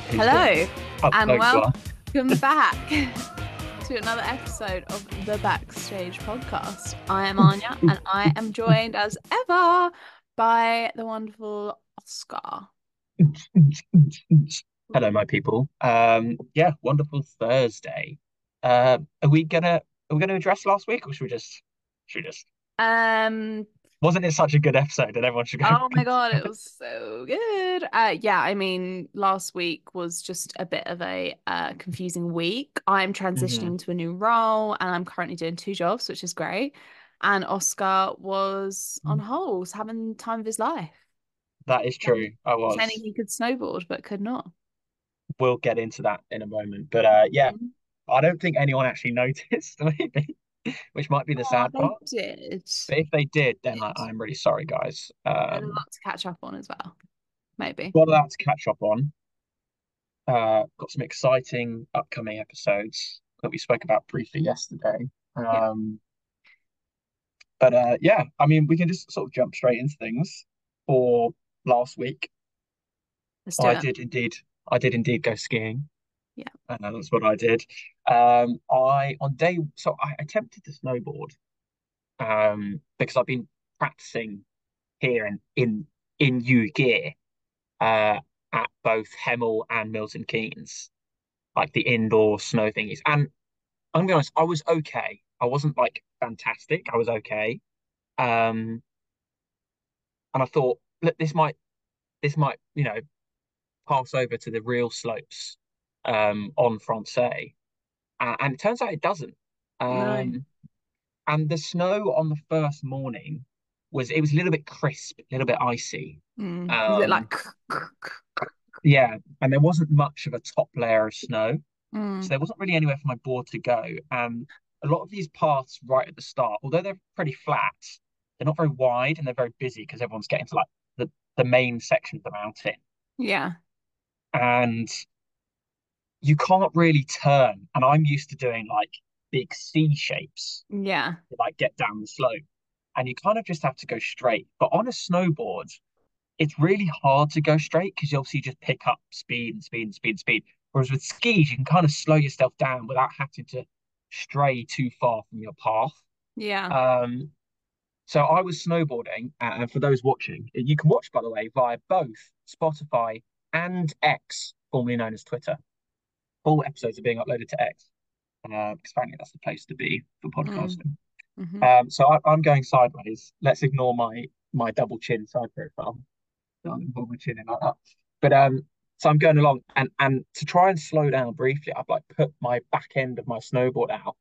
Who's doing? Hello Oh, and no, go on. welcome back to another episode of the Backstage Podcast. I am Anya and I am joined as ever by the wonderful Oscar. Hello, my people. Yeah, wonderful Thursday. Are we gonna address last week, or should we just? Um, Wasn't it such a good episode, and everyone should go oh back my and God, listen? it was so good. Yeah, I mean, last week was just a bit of a confusing week. I'm Mhm. transitioning to a new role and I'm currently doing two jobs, which is great. And Oscar was on hold, having the time of his life. That is Pretending true. I pretending was. he could snowboard but could not. We'll get into that in a moment, but yeah, Mhm. I don't think anyone actually noticed, maybe, which might be the Oh, sad they part. did. But if they did, then Did. I'm really sorry, guys. There's a lot to catch up on as well, maybe. Got that to catch up on. Got some exciting upcoming episodes that we spoke about briefly yesterday. Yeah, But yeah, I mean, we can just sort of jump straight into things. For last week, let's do I it. did indeed, I did indeed go skiing, Yeah. and that's what I did. I attempted to snowboard, because I've been practicing here in U gear, uh, at both Hemel and Milton Keynes, like the indoor snow thingies, and I'm gonna be honest, I was okay. I wasn't like fantastic. I was okay. Um, and I thought, look, this might, pass over to the real slopes, on Francais. And it turns out it doesn't. No. Um, and the snow on the first morning it was a little bit crisp, a little bit icy. Was it like Um, yeah, and there wasn't much of a top layer of snow. So mm, there wasn't really anywhere for my board to go. And a lot of these paths right at the start, although they're pretty flat, they're not very wide and they're very busy because everyone's getting to like the main section of the mountain. yeah. And you can't really turn. And I'm used to doing like big C shapes Yeah. to like get down the slope. And you kind of just have to go straight. But on a snowboard, it's really hard to go straight because you obviously just pick up speed and speed and speed and speed. Whereas with skis, you can kind of slow yourself down without having to stray too far from your path. Yeah. Um, so I was snowboarding, and for those watching, you can watch, by the way, via both Spotify and X, formerly known as Twitter. Full episodes are being uploaded to X, because apparently that's the place to be for Mm, podcasting. hmm I'm going sideways. Let's ignore my double chin side profile. Don't hold my chin in like that. But so I'm going along, and to try and slow down briefly, I've like put my back end of my snowboard out.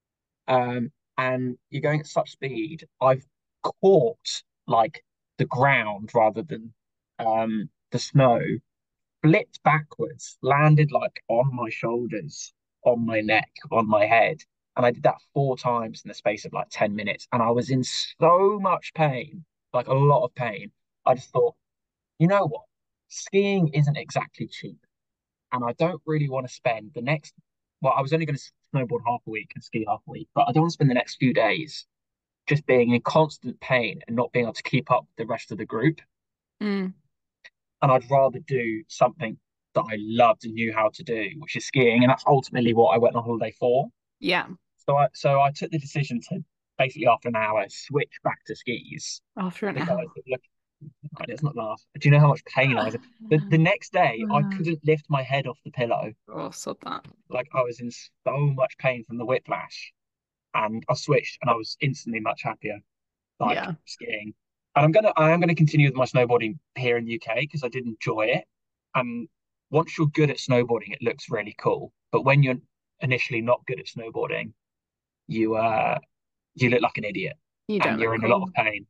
And you're going at such speed, I've caught like the ground rather than the snow, flipped backwards, landed like on my shoulders, on my neck, on my head. And I did that four times in the space of like 10 minutes. And I was in so much pain, like a lot of pain. I just thought, you know what? Skiing isn't exactly cheap. And I don't really want to spend the next, well, I was only going to snowboard half a week and ski half a week, but I don't want to spend the next few days just being in constant pain and not being able to keep up with the rest of the group. mm, And I'd rather do something that I loved and knew how to do, which is skiing. And that's ultimately what I went on holiday for. yeah. So I took the decision to basically after an hour switch back to skis After an because I hour. was looking. Right, let's not laugh. Do you know how much pain I was in? The next day, I couldn't lift my head off the pillow. Oh, sod that. Like I was in so much pain from the whiplash, and I switched, and I was instantly much happier, like Yeah. skiing. And I am gonna continue with my snowboarding here in the UK because I did enjoy it. And once you're good at snowboarding, it looks really cool. But when you're initially not good at snowboarding, you you look like an idiot, You and don't you're look in a lot cool. of pain.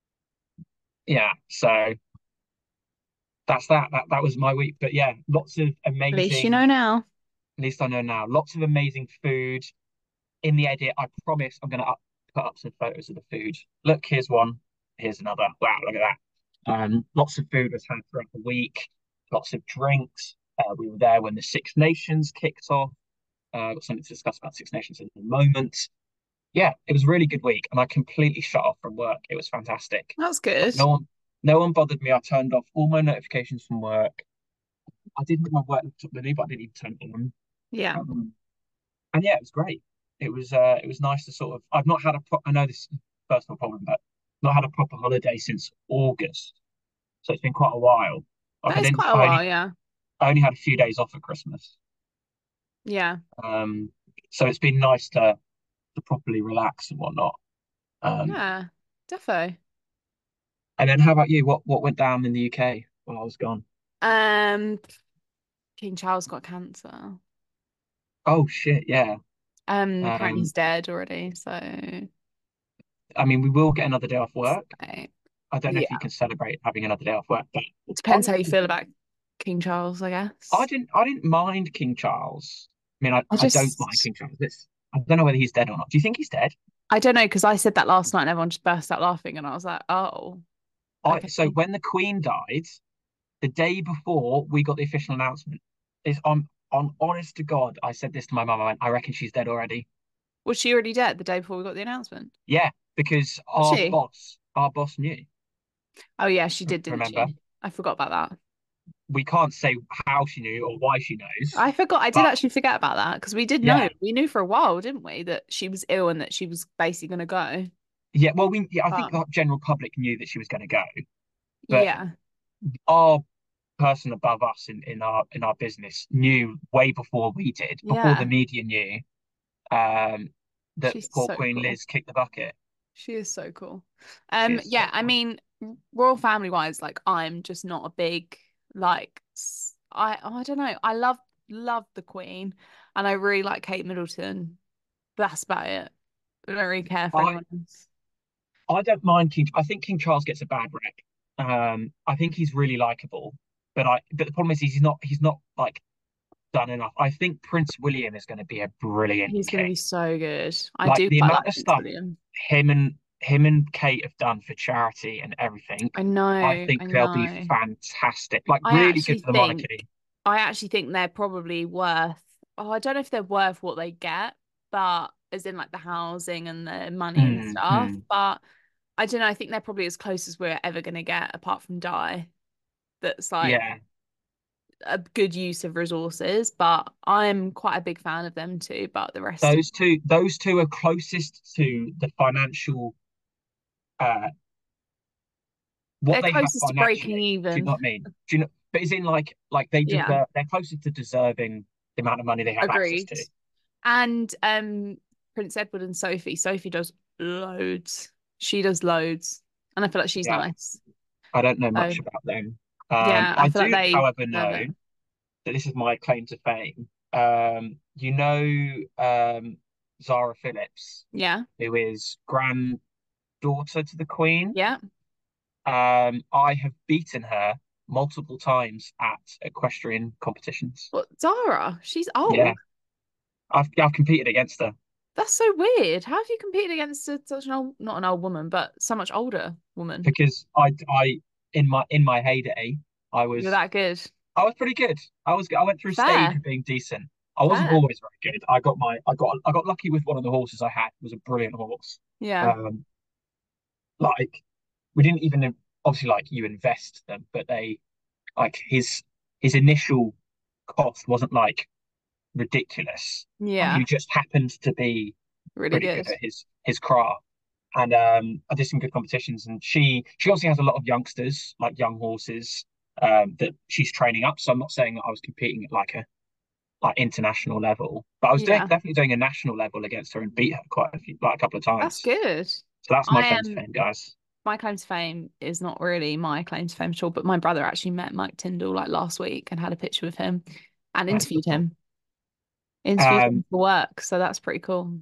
Yeah, so that's that. That was my week. But yeah, lots of At least you amazing. know now. At least I know now. Lots of amazing food. In the edit, I promise I'm going to put up some photos of the food. Look, here's one. Here's another. Wow, look at that. Lots of food was had throughout the week. Lots of drinks. We were there when the Six Nations kicked off. Got something to discuss about Six Nations in a moment. Yeah, it was a really good week, and I completely shut off from work. It was fantastic. That's Like good. no one bothered me. I turned off all my notifications from work. I didn't have my work laptop with me, but I didn't even turn it on. Yeah. Um, and yeah, it was great. It was nice to sort of. I've not had a I know this is a personal problem, but not had a proper holiday since August, so it's been quite a while. Like That is quite a while, yeah. I only had a few days off at Christmas. Yeah. Um, so it's been nice to properly relax and whatnot. Um, Yeah. Defo. and then how about you? What went down in the UK while I was gone? Um, King Charles got cancer. Oh shit, yeah. Apparently Um, he's dead already, so I mean, we will get another day off work. like, I don't know if you yeah. can celebrate having another day off work, but It I depends how you feel about King Charles, I guess. I didn't mind King Charles. I mean, I I don't mind just King Charles. I don't know whether he's dead or not. Do you think he's dead? I don't know because I said that last night and everyone just burst out laughing and I was like, oh, I okay. so when the Queen died, the day before we got the official announcement, is on honest to God, I said this to my mum. I went, I reckon she's dead already. Was she already dead the day before we got the announcement? Yeah, because Was she? our boss knew. Oh yeah, she did, didn't Remember, she? I forgot about that. we can't say how she knew or why she knows, I forgot. I did but actually forget about that because we did know. yeah, We knew for a while, didn't we, that she was ill and that she was basically going to go. yeah. Well, I think But the general public knew that she was going to go, but yeah, our person above us in our business knew way before we did, before the yeah, media knew, that she's poor so Queen cool. Liz kicked the bucket. She is so cool. She is so Yeah, I cool. mean, royal family wise, like I'm just not a big like I don't know. I love the Queen, and I really like Kate Middleton. That's about it. I don't really care for I anyone else. I don't mind King. I think King Charles gets a bad rep. I think he's really likable, but the problem is he's not like done enough. I think Prince William is going to be a brilliant He's going to king. be so good. I Like do the quite amount like of Prince stuff William. him and Kate have done for charity and everything. I I know, think I they'll be know. fantastic. Like I really good actually for the think monarchy. I actually think they're probably worth, oh, I don't know if they're worth what they get, but as in like the housing and the money and stuff. Mm. But I don't know, I think they're probably as close as we're ever going to get apart from Di. That's like Yeah, a good use of resources, but I'm quite a big fan of them too. But the rest of those two are closest to the financial uh what they're they have closest to breaking financially. Do you know even. what I mean? Do you know? But it's in like they Yeah, deserve. They're closer to deserving the amount of money they have access agreed. to. And Prince Edward and Sophie. Sophie does loads. She does loads. And I feel like she's Yeah, nice. I don't know So much about them. yeah, I I feel like do, they however, deserve know it. that this is my claim to fame. You know, Zara Phillips, Yeah. who is granddaughter to the Queen. Yeah. I have beaten her multiple times at equestrian competitions. But Zara, she's Yeah, old. I've competed against her That's so weird. How have you competed against such an old, not an old woman, but so much older woman? because I in my heyday, I You're was that good. I was pretty good. I went through a stage Fair. of being decent. I wasn't Fair. always very good. I got lucky with one of the horses I had. It was a brilliant horse. Yeah. Um, like we didn't even obviously like you invest them, but they like his initial cost wasn't like ridiculous. Like Yeah. he just happened to be Really pretty good. good at his craft. And I did some good competitions, and she obviously has a lot of youngsters, like young horses, that she's training up. So I'm not saying that I was competing at like a like international level, but I was doing Yeah. definitely doing a national level against her and beat her quite a few, like a couple of That's times. good. So that's my I claim to am fame, guys. my claim to fame is not really my claim to fame at all, but my brother actually met Mike Tyndall like last week and had a picture with him and That's interviewed cool. him. Interviewed him Um, for work, so that's pretty cool.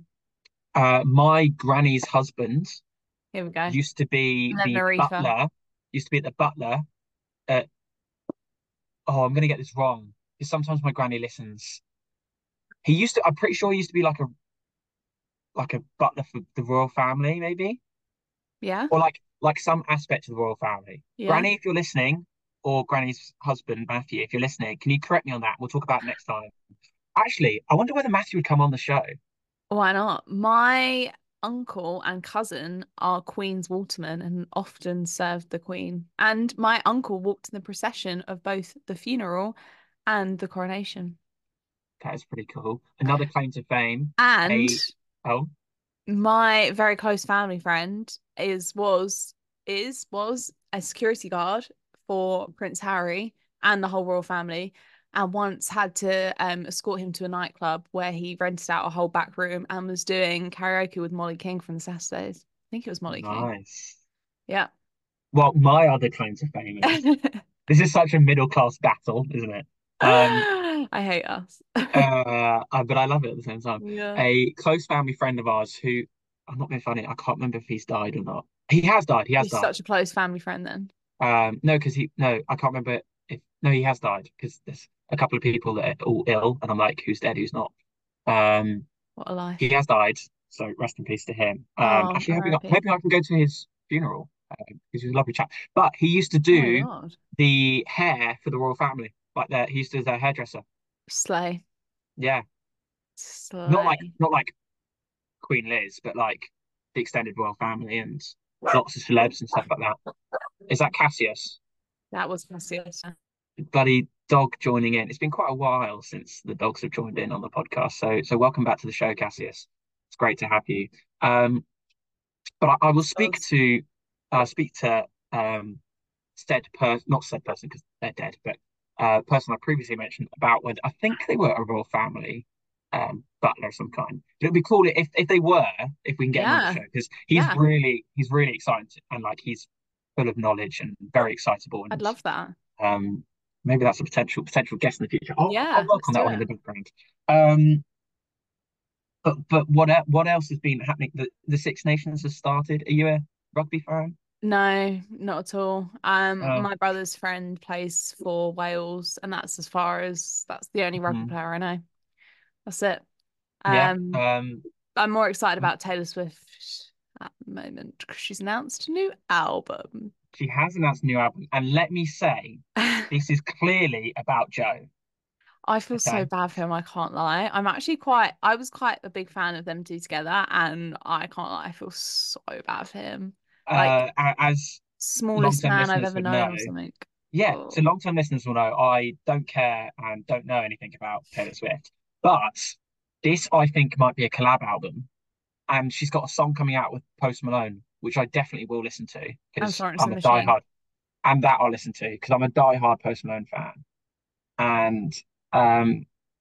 my granny's husband Here we go. used to be And then the Aretha. butler. Used to be the butler at. Oh, I'm gonna get this wrong because sometimes my granny listens. He used to. I'm pretty sure he used to be like a butler for the royal family, maybe, Yeah. or like some aspect of the royal family. Yeah. Granny, if you're listening, or Granny's husband Matthew, if you're listening, can you correct me on that? We'll talk about it next time. Actually, I wonder whether Matthew would come on the show Why not? My uncle and cousin are Queen's watermen and often served the Queen. And my uncle walked in the procession of both the funeral and the coronation. That is pretty cool. Another claim to fame. And A oh my very close family friend was a security guard for Prince Harry and the whole royal family, and once had to escort him to a nightclub where he rented out a whole back room and was doing karaoke with Molly King from the Saturdays. I think it was Molly King. nice. Yeah. Well, my other claim to fame is this is such a middle class battle, isn't it? Um, I hate us. but I love it at the same time. Yeah. A close family friend of ours who I'm not being funny, I can't remember if he's died or not. He has died. He has He's died. such a close family friend then. No, because no, I can't remember if no, he has died because there's a couple of people that are all ill, and I'm like, who's dead, who's not. Um, What a he life. has died, so rest in peace to him. Oh, Actually, R.I.P. maybe I can go to his funeral because he was a lovely chap. But he used to Oh my do God. the hair for the royal family, like that. He used to do their hairdresser. Slay. Yeah, Slay. not like Queen Liz, but like the extended royal family and lots of celebs and stuff like that. Is that Cassius? That was massive. Bloody dog joining in. It's been quite a while since the dogs have joined in on the podcast. So welcome back to the show, Cassius. It's great to have you. Um, but I will speak to not said person because they're dead, but person I previously mentioned about when I think they were a royal family butler of some kind. But it'd be cool if they were, if we can get him on the Yeah. show because Yeah. he's really excited and like he's full of knowledge and very excitable I'd and love that. um maybe that's a potential guest in the future. I'll Yeah. work Let's on do that one in it. the background. Um but what else has been happening? The Six Nations has started. Are you a rugby fan? No, not at all. Uh, My brother's friend plays for Wales, and that's the only rugby mhm. player I know. That's it. Yeah. Um, I'm more excited about Taylor Swift at the moment because she's announced a new album. She has announced a new album, and let me say, this is clearly about Joe. I feel so Okay, bad for him, I can't lie. I was quite a big fan of them two together, and I can't lie, I feel so bad for him. Like, as smallest long-term man I've listeners ever would know, known or something. yeah. So Oh, long-term listeners will know I don't care and don't know anything about Taylor Swift, but this I think might be a collab album, and she's got a song coming out with Post Malone, which I definitely will listen to I'm because Florence I'm and the a Machine. diehard, and that I'll listen to because I'm a diehard Post Malone fan, and um,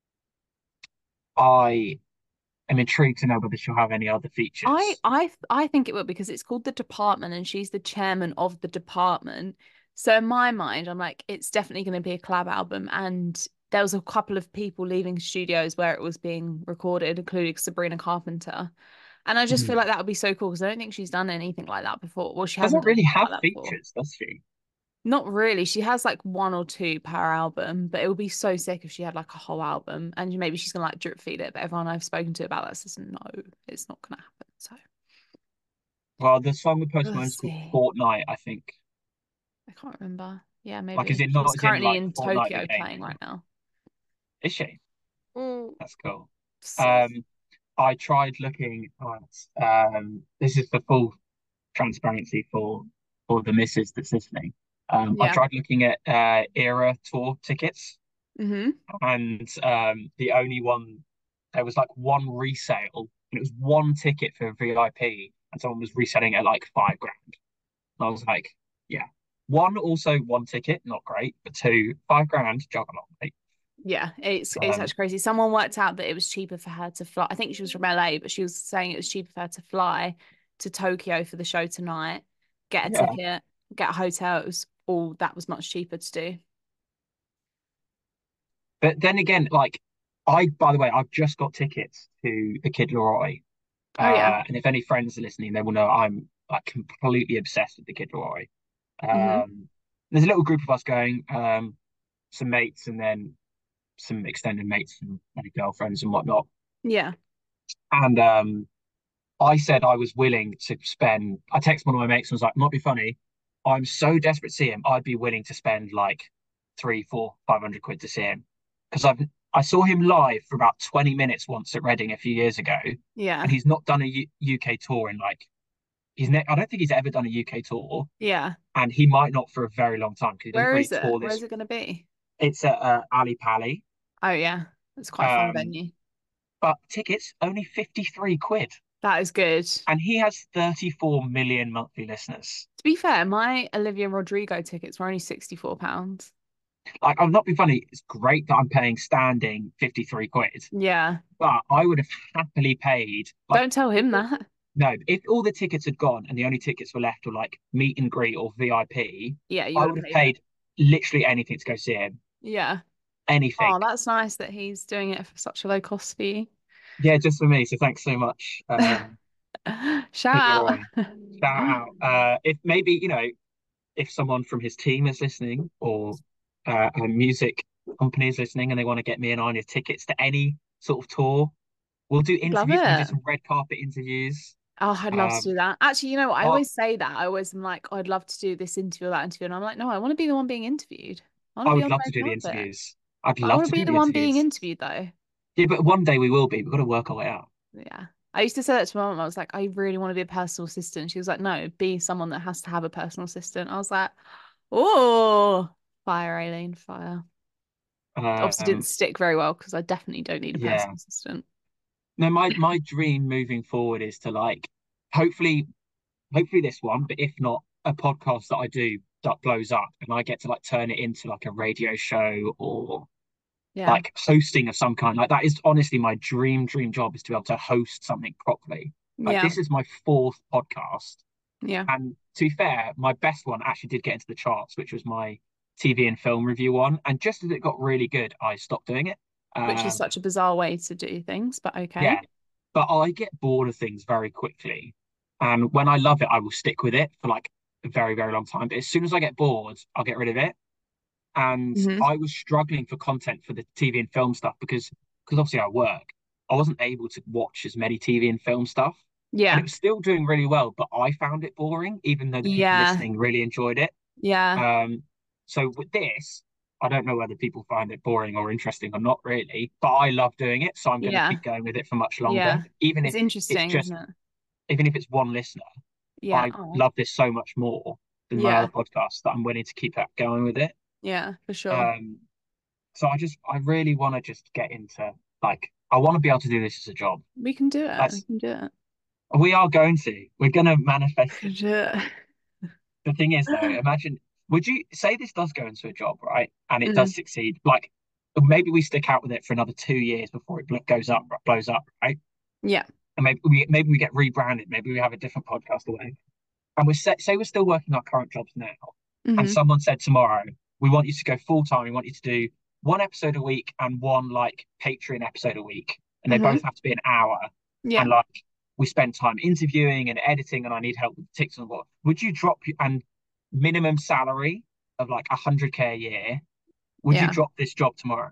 I am intrigued to know whether she'll have any other features. I think it will because it's called The Department and she's the chairman of the department. So in my mind, I'm like, it's definitely going to be a collab album. And there was a couple of people leaving studios where it was being recorded, including Sabrina Carpenter. And I just feel Hmm. like that would be so cool because I don't think she's done anything like that before. Well, she hasn't Doesn't done really anything have like that before. features, does she? Not really. She has like one or two per album, but it would be so sick if she had like a whole album. And maybe she's gonna like drip feed it. But everyone I've spoken to about that says no, it's not gonna happen. So Well, the song with Post we'll Malone's called see. Fortnite, I think. I can't remember. Yeah, Like, is maybe. it She's not as in currently like in Fortnite the Tokyo game? playing right now. Is she? Mm. That's cool. Sick. Um, I tried looking at this is for full transparency for the missus that's listening. I Yeah. tried looking at Era tour tickets, Mm-hmm. and the only one there was like one resale, and it was one ticket for VIP, and someone was reselling it at like 5 grand. And I was like, yeah. One, also one ticket, not great, but two, 5 grand, jog along, mate. Yeah, it's Um, actually crazy. Someone worked out that it was cheaper for her to fly. I think she was from LA, but she was saying it was cheaper for her to fly to Tokyo for the show tonight, get a yeah. ticket, get a hotel. It was all that was much cheaper to do. But then again, like by the way, I've just got tickets to the Kid Laroi. Oh yeah. And if any friends are listening, they will know I'm like completely obsessed with the Kid Laroi. Mm-hmm. There's a little group of us going, some mates and then some extended mates and maybe girlfriends and whatnot. Yeah. And I said I was willing to spend. I texted one of my mates and was like, "Might be funny. I'm so desperate to see him. I'd be willing to spend like three, four, 500 quid to see him because I saw him live for about 20 minutes once at Reading a few years ago, and Yeah. he's not done a UK tour in like I don't think he's ever done a UK tour, Yeah. and he might not for a very long time because he doesn't Where really is it? tour Where this. is it going to be? It's at Ali Pali. Oh yeah, it's quite a fun Um, venue. but tickets only 53 quid. That is good. And he has 34 million monthly listeners. To be fair, my Olivia Rodrigo tickets were only £64. Like, I'm not being funny, it's great that I'm paying standing 53 quid, Yeah. but I would have happily paid, like, Don't tell him that. no, if all the tickets had gone and the only tickets were left were like meet and greet or VIP, Yeah, you I would would have have paid it. paid literally anything to go see him. Yeah. Anything. Oh, that's nice that he's doing it for such a low cost for you. Yeah, just for me. So thanks so much. Take it Shout away. Shout out. If maybe, if someone from his team is listening or a music company is listening and they want to get me and Anya tickets to any sort of tour, we'll do I'd love interviews. We'll do it. some red carpet interviews. Oh, I'd love to Um, do that. Actually, you know what? I I, always say that. I always am like, oh, I'd love to do this interview or that interview. And I'm like, no, I want to be the one being interviewed. I want to I be would on the love to red do the carpet. interviews. I'd But I love want to to be do the the one being interviews. interviewed though. Yeah, but one day we will be. We've got to work our way out. Yeah. I used to say that to my mom. I was like, I really want to be a personal assistant. She was like, no, be someone that has to have a personal assistant. I was like, oh, fire, Aileen, fire. Obviously didn't Um, stick very well because I definitely don't need a yeah. personal assistant. No, my dream moving forward is to like hopefully hopefully this one, but if not, a podcast that I do that blows up and I get to like turn it into like a radio show or Yeah. like hosting of some kind. Like that is honestly my dream job is to be able to host something properly. Like Yeah. this is my fourth podcast. Yeah. And to be fair, my best one actually did get into the charts, which was my TV and film review one. And just as it got really good, I stopped doing it. Which is Um, such a bizarre way to do things, but okay. yeah, but I get bored of things very quickly. And when I love it, I will stick with it for like a very long time. But as soon as I get bored, I'll get rid of it. And Hmm. I was struggling for content for the TV and film stuff because obviously I work. I wasn't able to watch as many TV and film stuff. And it Yeah. was still doing really well, but I found it boring, even though the people Yeah. listening really enjoyed it. Yeah. Um, so with this, I don't know whether people find it boring or interesting or not really, but I love doing it, so I'm going to Yeah. keep going with it for much longer, Yeah. even It's if it's interesting, isn't just it? even if it's one listener. Yeah. I Oh. love this so much more than my Yeah. other podcasts that I'm willing to keep that going with it. Yeah, for sure. Um, so I really want to just get into like I want to be able to do this as a job. We can do it. We That's can do it. we're going to We manifest can it. do it. The thing is, though, imagine, would you say this does go into a job, right? And it does Mm. succeed. Like, maybe we stick out with it for another 2 years before it blows up, right? Yeah. And maybe we get rebranded. Maybe we have a different podcast away. And say we're still working our current jobs now, and Hmm. someone said tomorrow, we want you to go full time. We want you to do one episode a week and one like Patreon episode a week, and they Hmm. both have to be an hour. Yeah. And like we spend time interviewing and editing, and I need help with the ticks and what. Would you drop and minimum salary of like 100K a year? Would you Yeah. drop this job tomorrow?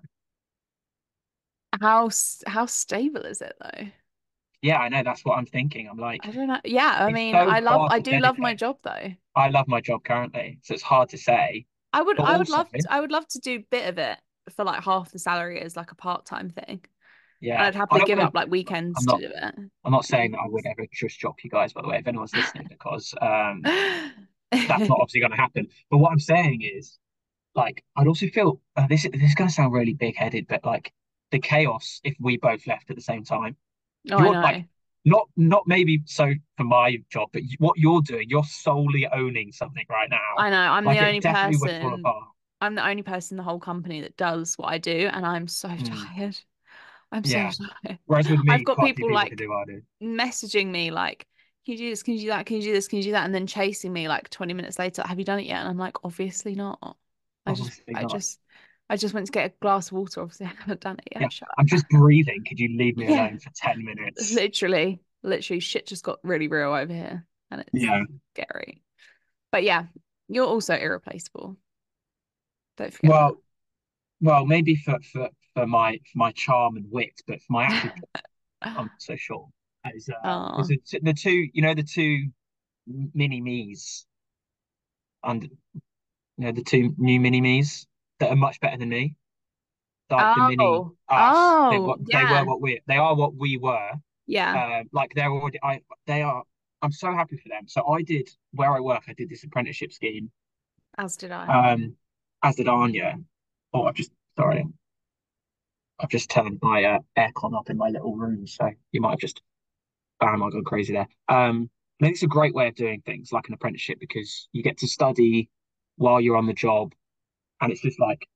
How stable is it though? Yeah, I know. That's what I'm thinking. I'm like, I don't know. Yeah, I it's mean, so hard I to do love my dedicate. job though. I love my job currently, so it's hard to say. But also, I would love to do a bit of it for like half the salary as like a part-time thing. And yeah, I'd I happily don't give want up to. like I'm weekends to not. do it. I'm not saying that I would ever just drop you guys, by the way, if anyone's listening, because that's not obviously going to happen. But what I'm saying is, like, I'd also feel this is going to sound really big-headed, but like the chaos if we both left at the same time. Oh, I You're like know. not maybe so for my job, but what you're doing, you're solely owning something right now. I know. Like it definitely would fall apart. I'm the only person in the whole company that does what I do, and I'm so Mm, tired. I'm so yeah. tired. Whereas with I've me, got quite a few people people can like do what I do. messaging me like, can you do this? Can you do that? Can you do this? Can you do that? And then chasing me like 20 minutes later, have you done it yet? And I'm like, obviously not. Obviously not. I just went to get a glass of water. Obviously, I haven't done it Yeah, yet. Shut I'm up. just breathing. Could you leave me Yeah, alone for 10 minutes? literally, shit just got really real over here, and it's Yeah. scary. But yeah, you're also irreplaceable. Don't forget that. Well, maybe for my charm and wit, but for my actual job, I'm not so sure. There's Oh, the two, the two mini me's and the two new mini me's that are much better than me. Like the mini us, yeah, they are what we were. yeah. Like they're already they are. I'm so happy for them. So I did where I work. I did this apprenticeship scheme. As did I. Um, as did Anya. Oh, sorry, I've just turned my aircon up in my little room, so you might have just, bam, I got crazy there. I think it's a great way of doing things like an apprenticeship because you get to study while you're on the job, and it's just like,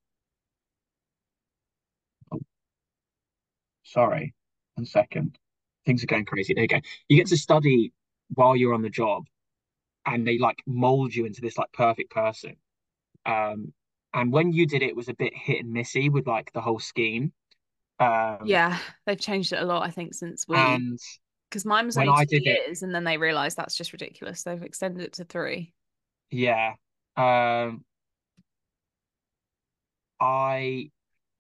oh, sorry, 1 second, things are going crazy. There you go. You get to study while you're on the job, and they like mold you into this like perfect person. Um, and when you did it, it was a bit hit and missy with like the whole scheme. Um, Yeah, they've changed it a lot, I think, since we and because mine was when only I two did it, years, and then they realized that's just ridiculous. They've extended it to three. yeah, um, I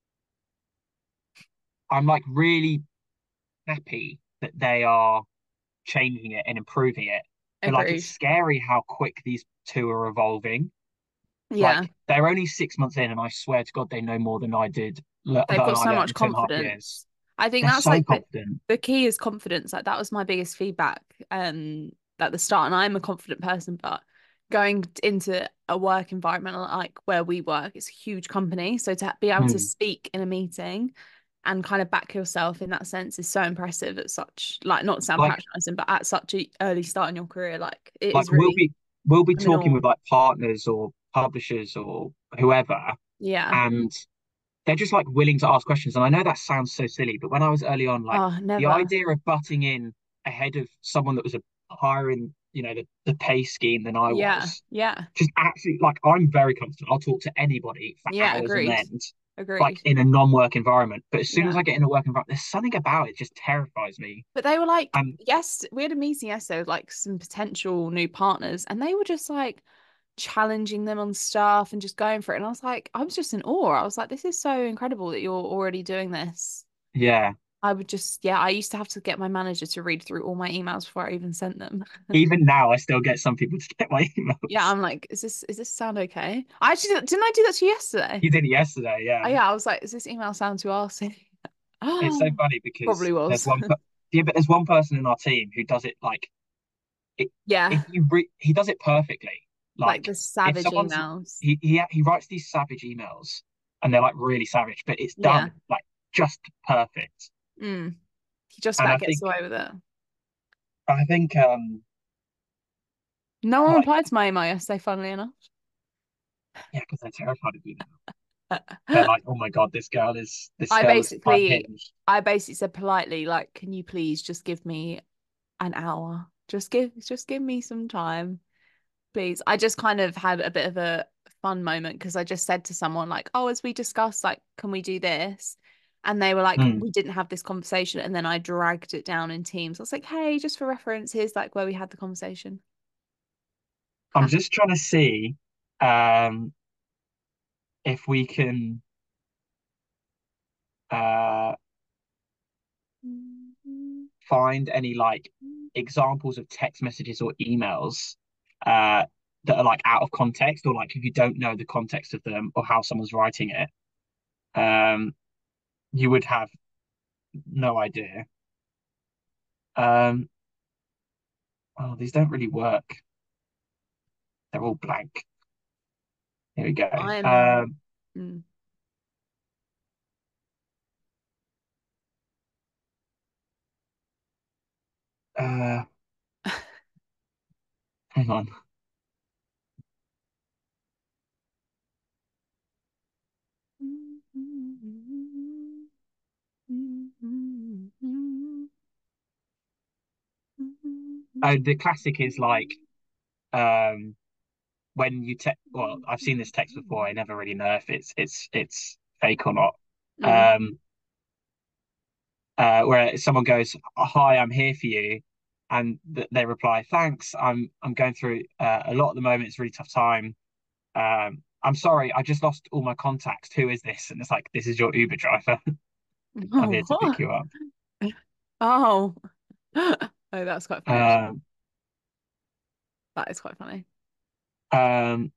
I'm like really happy that they are changing it and improving it. But like it's Agreed. scary how quick these two are evolving. Yeah, Like they're only 6 months in, and I swear to God, they know more than I did they've than got I so learned much in 2.5 years. confidence. I think They're that's so like confident. the key is confidence. Like that was my biggest feedback at the start. And I'm a confident person, but going into a work environment like where we work, it's a huge company. So to be able to Mm. speak in a meeting and kind of back yourself in that sense is so impressive at such like not to sound Like patronizing, but at such a early start in your career, like it like is really we'll be I'm in talking awe. with like partners or publishers or whoever, Yeah. and they're just like willing to ask questions. And I know that sounds so silly, but when I was early on, like Oh, the never. idea of butting in ahead of someone that was a higher in, the pay scheme than I Yeah. was, Yeah. just absolutely like I'm very comfortable. I'll talk to anybody for Yeah, hours on agreed. end, like Agreed. in a non-work environment. But as soon as Yeah. I get in a work environment, there's something about it just terrifies me. But they were like, And yes, we had a meeting yesterday with like some potential new partners, and they were just like challenging them on stuff and just going for it. And I was like, I was just in awe. I was like, this is so incredible that you're already doing this. yeah, I would just, yeah, I used to have to get my manager to read through all my emails before I even sent them. even now I still get some people to get my Yeah, emails. I'm like, is this sound okay? I actually didn't I do that to you yesterday? You did it yesterday, Oh yeah. yeah, I was like, does this email sound too arsey? It's so funny because Probably there's was. yeah, but there's one person in our team who does it like it, Yeah, he does it perfectly. like Like the if savage someone's emails. he writes these savage emails and they're like really savage, but it's Yeah. done like just perfect. Mm. He just And about gets away with it. I think No one like replied to my email yesterday, funnily enough. yeah, because they're terrified of you now. They're like, oh my God, this I girl is basically unhinged. I basically said politely, like, can you please just give me an hour? Just give me some time, please. I just kind of had a bit of a fun moment because I just said to someone like, oh, as we discussed, like, can we do this? And they were like, Hmm. we didn't have this conversation. And then I dragged it down in Teams. I was like, hey, just for reference, here's like where we had the conversation. I'm just trying to see um if we can uh find any like examples of text messages or emails uh, that are like out of context or like if you don't know the context of them or how someone's writing it, you would have no idea. Um, oh, these don't really work. They're all blank. Here we go. I'm mm. Uh, hang on. The classic is like when you text. Well, I've seen this text before. I never really know if it's fake or not. Mm. Um, where someone goes, "Hi, I'm here for you," and they reply, "Thanks, I'm going through a lot at the moment. It's a really tough time. I'm sorry, I just lost all my contacts. Who is this?" And it's like, "This is your Uber driver. I'm Oh, here to pick what? you up." Oh. Oh, that's quite funny, actually. Um, That is quite funny. um,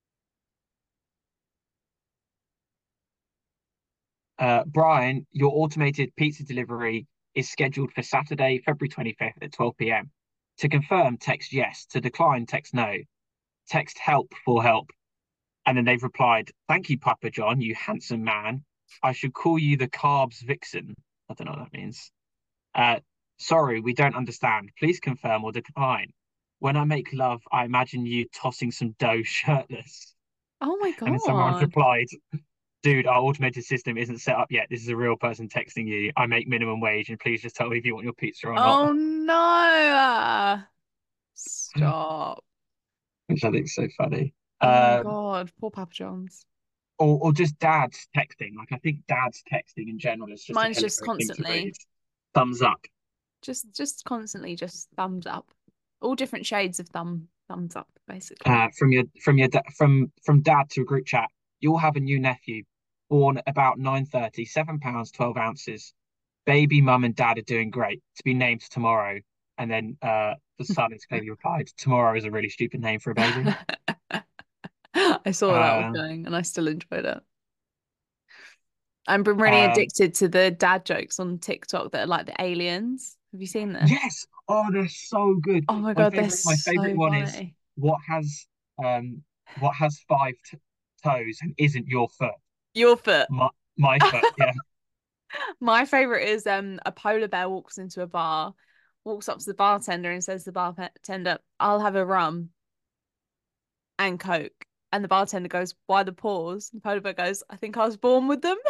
Brian, your automated pizza delivery is scheduled for Saturday, February 25th at 12 p.m. To confirm, text yes. To decline, text no. Text help for help. And then they've replied, "Thank you, Papa John, you handsome man. I should call you the carbs vixen." I don't know what that means. Uh, Sorry, we don't understand. Please confirm or decline. When I make love, I imagine you tossing some dough shirtless. Oh my And then someone's God. replied, "Dude, our automated system isn't set up yet. This is a real person texting you. I make minimum wage, and please just tell me if you want your pizza or not." Oh no. Stop. Which I think is so funny. Oh my Um, God. Poor Papa John's. or just dads texting. Like I think dads texting in general is just a Mine's just hilarious thing to read. constantly, Thumbs up. just constantly just thumbs up. All different shades of thumbs up, basically. From dad to a group chat. You'll have a new nephew, born about 9:30, 7 pounds 12 ounces. Baby mum and dad are doing great. To be named tomorrow. And then the son has clearly replied, "Tomorrow is a really stupid name for a baby." I saw that was Uh, going and I still enjoyed it. I've been really um, addicted to the dad jokes on TikTok that are like the aliens. Have you seen this? yes. Oh, they're so good. Oh my God, they're My favorite so one is funny. what has what has five t toes and isn't your foot? Your foot. My foot. Yeah. My favorite is a polar bear walks into a bar, walks up to the bartender and says to the bartender, "I'll have a rum and Coke." And the bartender goes, "Why the pause?" And the polar bear goes, "I think I was born with them."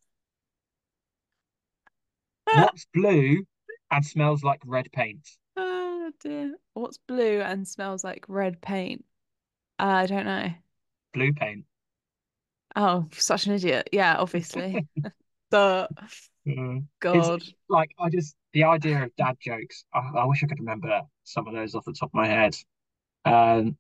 What's blue and smells like red paint? Oh dear. What's blue and smells like red paint? I don't know. Blue paint. Oh, such an idiot. Yeah, obviously. The It's God. like the idea of dad jokes. I wish I could remember some of those off the top of my head. Um,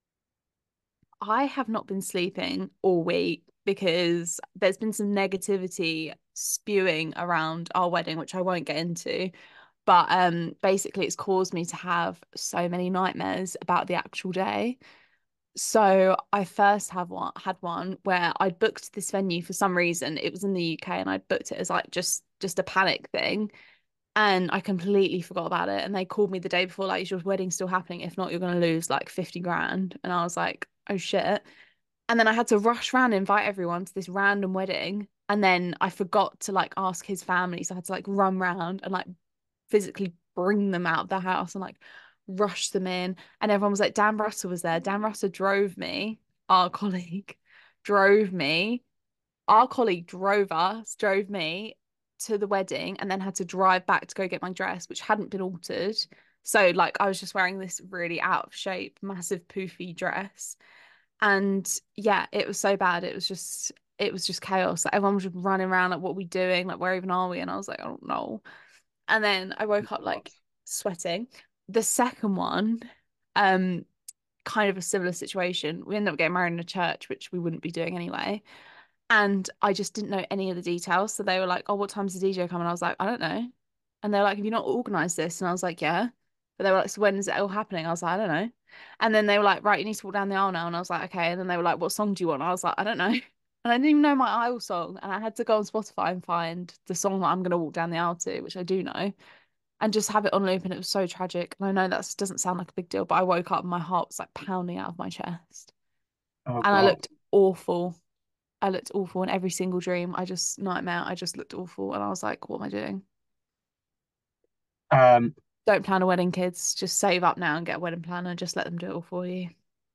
I have not been sleeping all week because there's been some negativity spewing around our wedding, which I won't get into. But basically it's caused me to have so many nightmares about the actual day. So I first have one had one where I booked this venue for some reason. It was in the UK and I booked it as like just a panic thing. And I completely forgot about it. And they called me the day before, like, "Is your wedding still happening? If not, you're gonna lose like 50 grand." And I was like, "Oh shit." And then I had to rush around and invite everyone to this random wedding. And then I forgot to like ask his family. So I had to like run round and like physically bring them out of the house and like rush them in. And everyone was like, Dan Russell was there. Dan Russell drove me, our colleague, drove me. Our colleague drove me to the wedding and then had to drive back to go get my dress, which hadn't been altered. So like I was just wearing this really out of shape, massive poofy dress. And yeah, it was so bad. It was just chaos. Like everyone was just running around like, "What are we doing? Like where even are we?" And I was like, "I don't know." And then I woke up God. like sweating. The second one, um, kind of a similar situation. We ended up getting married in a church, which we wouldn't be doing anyway. And I just didn't know any of the details. So they were like, "Oh, what time's the DJ coming?" I was like, "I don't know." And they're like, "Have you not organized this?" And I was like, "Yeah." But they were like, "So when is it all happening?" I was like, "I don't know." And then they were like, "Right, you need to walk down the aisle now." And I was like, "Okay." And then they were like, "What song do you want?" I was like, "I don't know." And I didn't even know my aisle song. And I had to go on Spotify and find the song that I'm going to walk down the aisle to, which I do know, and just have it on loop. And it was so tragic. And I know that doesn't sound like a big deal, but I woke up and my heart was like pounding out of my chest. Oh And I God. looked awful. I looked awful in every single dream. I just nightmare. I just looked awful. And I was like, what am I doing? Um, Don't plan a wedding, kids. Just save up now and get a wedding planner. Just let them do it all for you.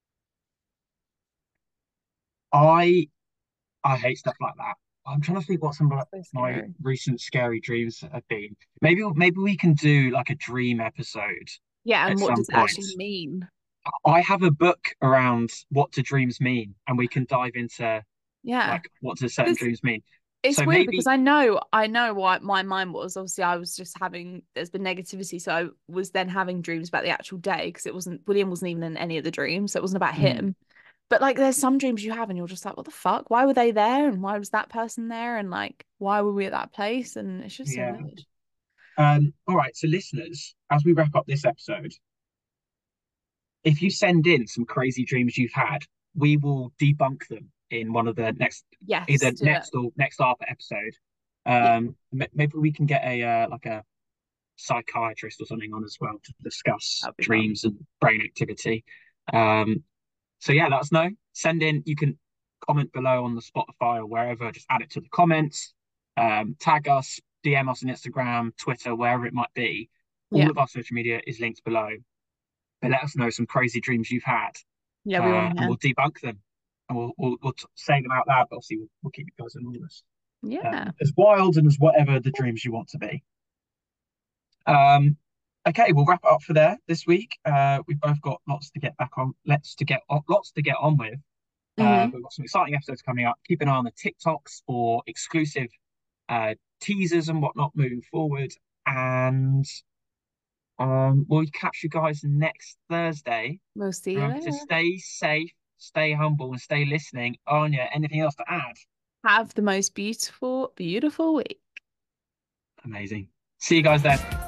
I I hate stuff like that. I'm trying to think what some of So my scary. recent scary dreams have been. Maybe we can do like a dream episode Yeah, at and what some does it actually point. mean? I have a book around what do dreams mean, and we can dive into Yeah. like what do certain Because dreams mean. it's So weird because maybe, I know what my mind was. Obviously, I was just having there's been negativity, so I was then having dreams about the actual day because it wasn't William wasn't even in any of the dreams, so it wasn't about mm, him. But like there's some dreams you have and you're just like, what the fuck? Why were they there? And why was that person there? And like why were we at that place? And it's just so yeah. weird. All right, so listeners, as we wrap up this episode, if you send in some crazy dreams you've had, we will debunk them in one of the Yes, either do it. next or next after episode. Yeah, Maybe we can get like a psychiatrist or something on as well to discuss that'd be fun. dreams and brain activity. Um, so yeah, let us know. Send in. You can comment below on the Spotify or wherever. Just add it to the comments. Tag us, DM us on Instagram, Twitter, wherever it might be. All Yeah. of our social media is linked below. But let us know some crazy dreams you've had, Yeah, we want to and hear. we'll debunk them, and we'll say them out loud. But obviously, we'll keep you guys anonymous. Yeah. As wild and as whatever the dreams you want to be. Okay, we'll wrap it up for there this week. We've both got lots to get back on. Lots to get on with. Hmm. We've got some exciting episodes coming up. Keep an eye on the TikToks for exclusive teasers and whatnot moving forward. And we'll catch you guys next Thursday. We'll see you Remember to later. stay safe, stay humble, and stay listening. Anya, anything else to add? Have the most beautiful, beautiful week. Amazing. See you guys then.